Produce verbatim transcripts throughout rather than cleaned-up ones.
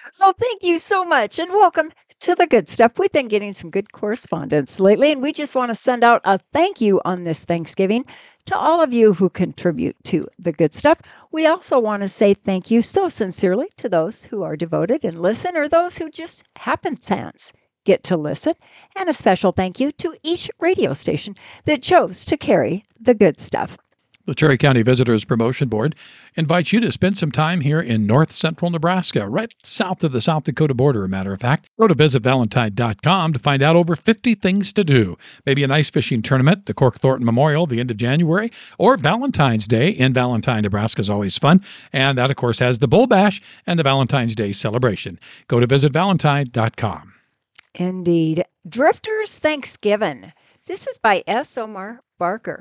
Well, thank you so much and welcome to the good stuff. We've been getting some good correspondence lately, and we just want to send out a thank you on this Thanksgiving to all of you who contribute to the good stuff. We also want to say thank you so sincerely to those who are devoted and listen, or those who just happen chance get to listen. And a special thank you to each radio station that chose to carry the good stuff. The Cherry County Visitors Promotion Board invites you to spend some time here in north central Nebraska, right south of the South Dakota border, a matter of fact. Go to visit valentine dot com to find out over fifty things to do. Maybe a nice fishing tournament, the Cork Thornton Memorial, the end of January, or Valentine's Day in Valentine, Nebraska is always fun. And that, of course, has the Bull Bash and the Valentine's Day celebration. Go to visit valentine dot com. Indeed. Drifters Thanksgiving. This is by S. Omar Barker.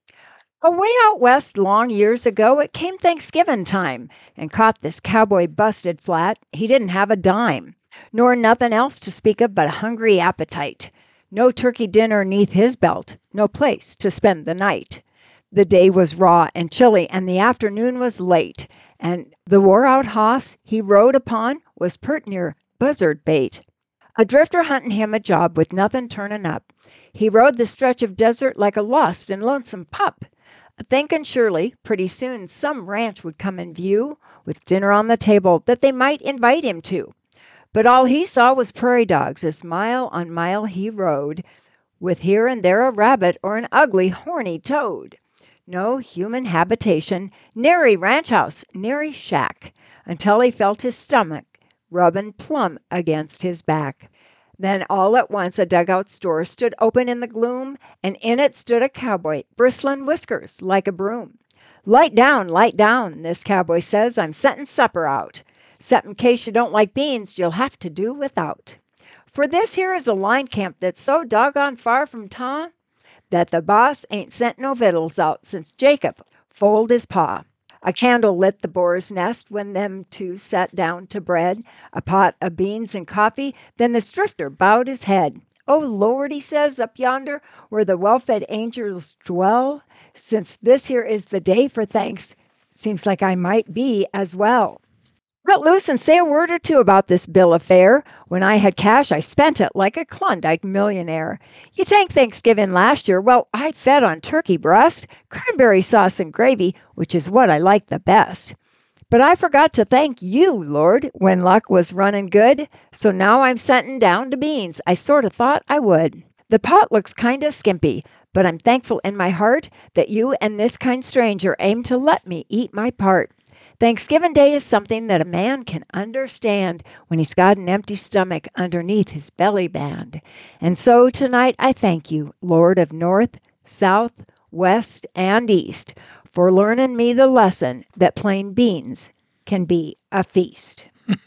Away out west long years ago, it came Thanksgiving time, and caught this cowboy busted flat. He didn't have a dime, nor nothing else to speak of but a hungry appetite. No turkey dinner neath his belt, no place to spend the night. The day was raw and chilly, and the afternoon was late, and the wore-out hoss he rode upon was pert near buzzard bait. A drifter hunting him a job with nothing turning up. He rode the stretch of desert like a lost and lonesome pup, thinking surely pretty soon some ranch would come in view with dinner on the table that they might invite him to. But all he saw was prairie dogs as mile on mile he rode, with here and there a rabbit or an ugly horny toad. No human habitation, nary ranch house, nary shack, until he felt his stomach rubbing plumb against his back. Then all at once a dugout door stood open in the gloom, and in it stood a cowboy, bristling whiskers like a broom. "Light down, light down," this cowboy says, "I'm setting supper out. 'Cept in case you don't like beans, you'll have to do without. For this here is a line camp that's so doggone far from town that the boss ain't sent no victuals out since Jacob foaled his paw. A candle lit the boar's nest when them two sat down to bread, a pot of beans and coffee, then the drifter bowed his head. 'Oh, Lord,' he says, 'up yonder where the well-fed angels dwell, since this here is the day for thanks, seems like I might be as well. Cut loose and say a word or two about this bill of fare. When I had cash, I spent it like a Klondike millionaire. You tank Thanksgiving last year, well, I fed on turkey breast, cranberry sauce and gravy, which is what I like the best. But I forgot to thank you, Lord, when luck was running good, so now I'm setting down to beans. I sort of thought I would. The pot looks kind of skimpy, but I'm thankful in my heart that you and this kind stranger aim to let me eat my part. Thanksgiving Day is something that a man can understand when he's got an empty stomach underneath his belly band. And so tonight I thank you, Lord of North, South, West, and East, for learning me the lesson that plain beans can be a feast."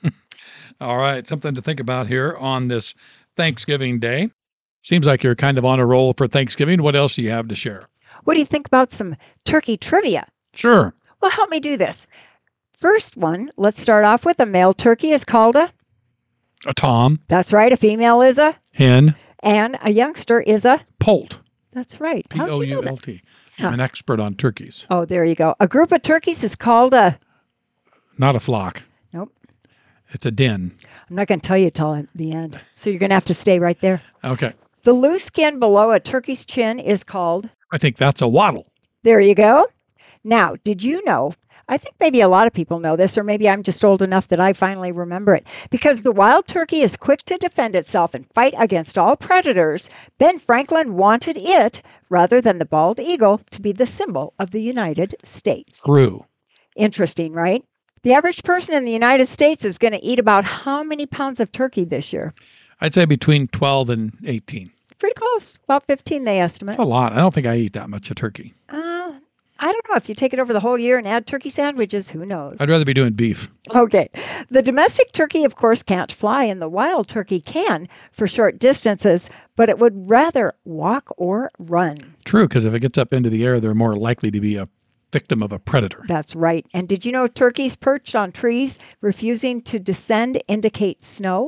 All right, something to think about here on this Thanksgiving Day. Seems like you're kind of on a roll for Thanksgiving. What else do you have to share? What do you think about some turkey trivia? Sure. Well, help me do this. First one, let's start off with a male turkey is called a... A tom. That's right. A female is a... Hen. And a youngster is a... Poult. That's right. P O U L T. Huh. I'm an expert on turkeys. Oh, there you go. A group of turkeys is called a... Not a flock. Nope. It's a den. I'm not going to tell you till the end, so you're going to have to stay right there. Okay. The loose skin below a turkey's chin is called... I think that's a wattle. There you go. Now, did you know... I think maybe a lot of people know this, or maybe I'm just old enough that I finally remember it. Because the wild turkey is quick to defend itself and fight against all predators, Ben Franklin wanted it, rather than the bald eagle, to be the symbol of the United States. True. Interesting, right? The average person in the United States is going to eat about how many pounds of turkey this year? I'd say between twelve and eighteen. Pretty close. About fifteen, they estimate. That's a lot. I don't think I eat that much of turkey. Uh, I don't know. If you take it over the whole year and add turkey sandwiches, who knows? I'd rather be doing beef. Okay. The domestic turkey, of course, can't fly, and the wild turkey can for short distances, but it would rather walk or run. True, because if it gets up into the air, they're more likely to be a victim of a predator. That's right. And did you know turkeys perched on trees refusing to descend indicate snow?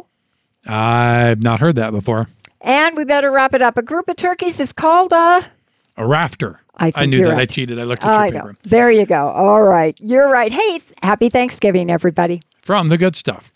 I've not heard that before. And we better wrap it up. A group of turkeys is called a... A rafter. I, think I knew you're that. right. I cheated. I looked at I your know. paper. There you go. All right. You're right. Hey, happy Thanksgiving, everybody. From the good stuff.